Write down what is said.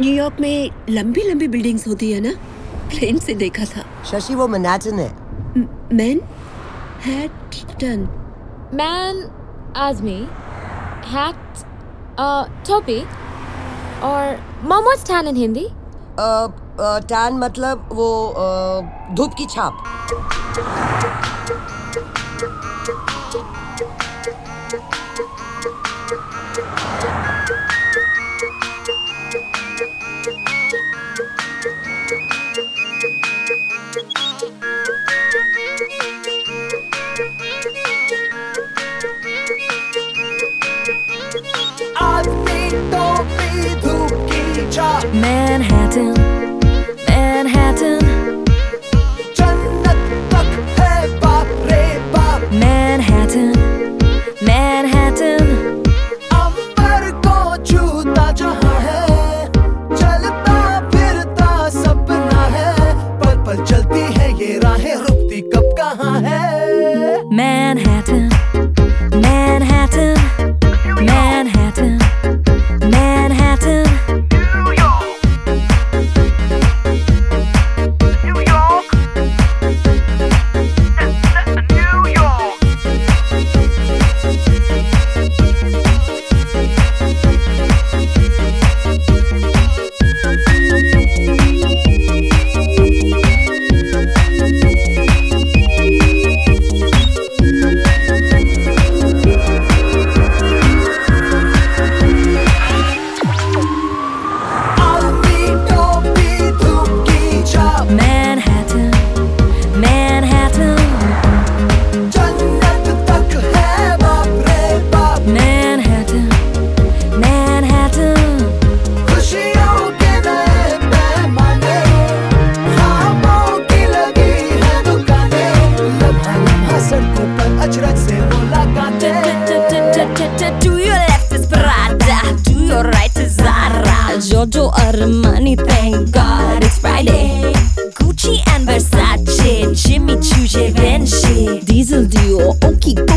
New York में लंबी लंबी बिल्डिंग्स होती है ना, प्लेन से देखा था। शशि, वो मैनहट्टन है। मैनहट्टन। मैन आदमी, हैट टोपी, और मोमोज टैन इन हिंदी। टैन मतलब वो धूप की छाप। Manhattan, Manhattan, जन्नत तक है बाप रे बाप। Manhattan, Manhattan, अंबर को छूता जहां है, चलता फिरता सपना है, पल पल चलती है ये राहें, रुकती कब कहाँ है। Manhattan, Manhattan, Manhattan, Manhattan. Do your left is Prada, do your right is Zara, Giorgio Armani, thank God it's Friday. Gucci and Versace, Jimmy Choo, Givenchy, Diesel Dior, Oki